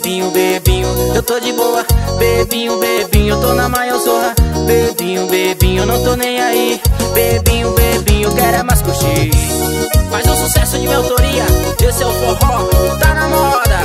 bebinho, bebinho, eu tô de boa. Bebinho, bebinho, eu tô na maior zorra. Bebinho, bebinho, eu não tô nem aí. Bebinho, bebinho, eu quero é mais curtir. Faz um sucesso de minha autoria, esse é o forró, tá na moda.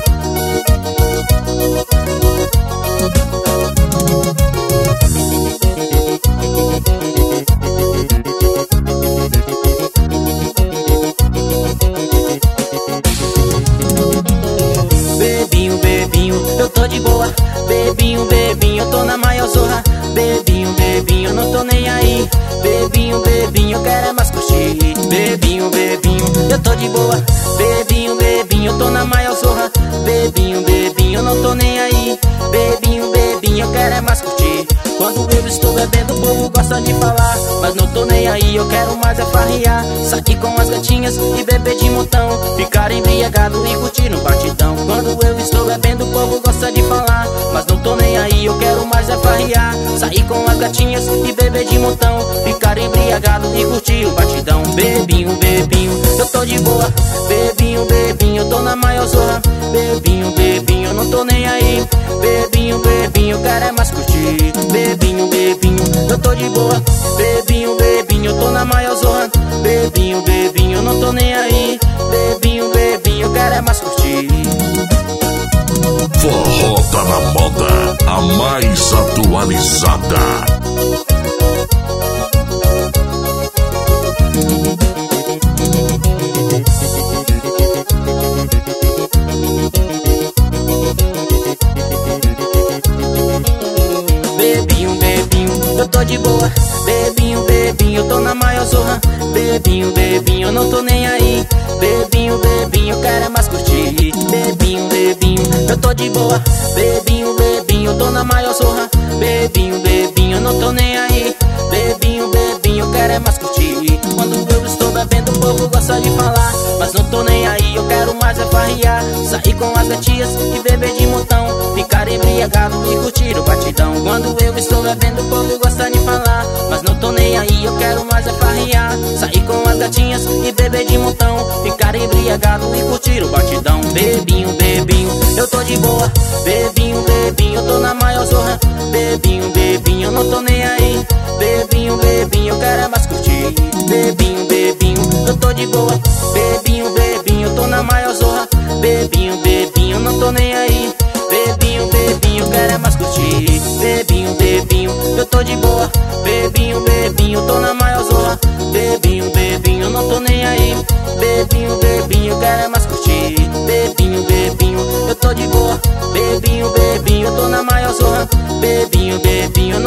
Bebinho, bebinho, eu tô de boa. Bebinho, bebinho, eu tô na maior zorra. Bebinho, bebinho, eu não tô nem aí. Bebinho, bebinho, eu quero é mais curtir. Bebinho, bebinho, eu tô de boa. Bebinho, bebinho, eu tô na maior zorra. Bebinho, bebinho, eu não tô nem aí. Bebinho, bebinho, eu quero é mais curtir. Quando eu estou bebendo, o povo gosta de falar, mas não tô nem aí, eu quero mais é farrear. Sair com as gatinhas e beber de montão, ficar embriagado e curtir no batidão. Quando eu estou bebendo, o povo gosta de falar, mas não tô nem aí, eu quero mais é farrear. Sair com as gatinhas e beber de montão, ficar embriagado e curtir o batidão. Bebinho, bebinho, eu tô de boa. Bebinho, bebinho, eu tô na maior zorra. Bebinho, bebinho, eu não tô nem aí. Bebinho, bebinho, eu quero é mais curtir. Bebinho, bebinho, eu tô de boa. Bebinho, bebinho, eu tô na maior zorra. Bebinho, bebinho, eu não tô nem aí. Bebinho, bebinho, eu quero é mais curtir. Forró tá na moda, a mais atualizada. Bebinho, bebinho, eu tô de boa. Bebinho, bebinho, eu tô na maior zorra. Bebinho, bebinho, eu não tô nem aí. Bebinho, bebinho, eu quero é mais curtir. Bebinho, bebinho, eu tô de boa. Bebinho, bebinho, eu tô na maior zorra. Bebinho, bebinho, eu não tô nem aí. Bebinho, bebinho, eu quero é mais curtir. Quando eu estou bebendo, o povo gosta de falar, mas não tô nem aí, eu quero mais é farrear. Sair com as gatias e beber de montão, ficar embriagado e curtir o batidão. Quando eu estou bebendo, o povo gosta de falar, mas não tô nem aí, eu quero mais é farrear. Sair com as gatinhas e beber de montão, ficar embriagado e curtir o batidão. Bebinho, bebinho, eu tô de boa. Bebinho, bebinho, eu tô na maior zorra. Bebinho, bebinho, eu não tô nem aí. Bebinho, bebinho, eu quero é mais curtir. Bebinho, bebinho, eu tô de boa. Bebinho, bebinho, eu tô na maior zorra. Bebinho, bebinho, eu não tô nem aí. Bebinho, bebinho, eu quero é mais curtir. Bebinho, bebinho, eu tô de boa. Bebinho, bebinho, eu tô na maior zorra. Bebinho, bebinho, eu não tô nem aí. Bebinho, bebinho, eu quero é mais curtir. Bebinho, bebinho, eu tô de boa. Bebinho, bebinho, eu tô na maior zorra. Bebinho, bebinho,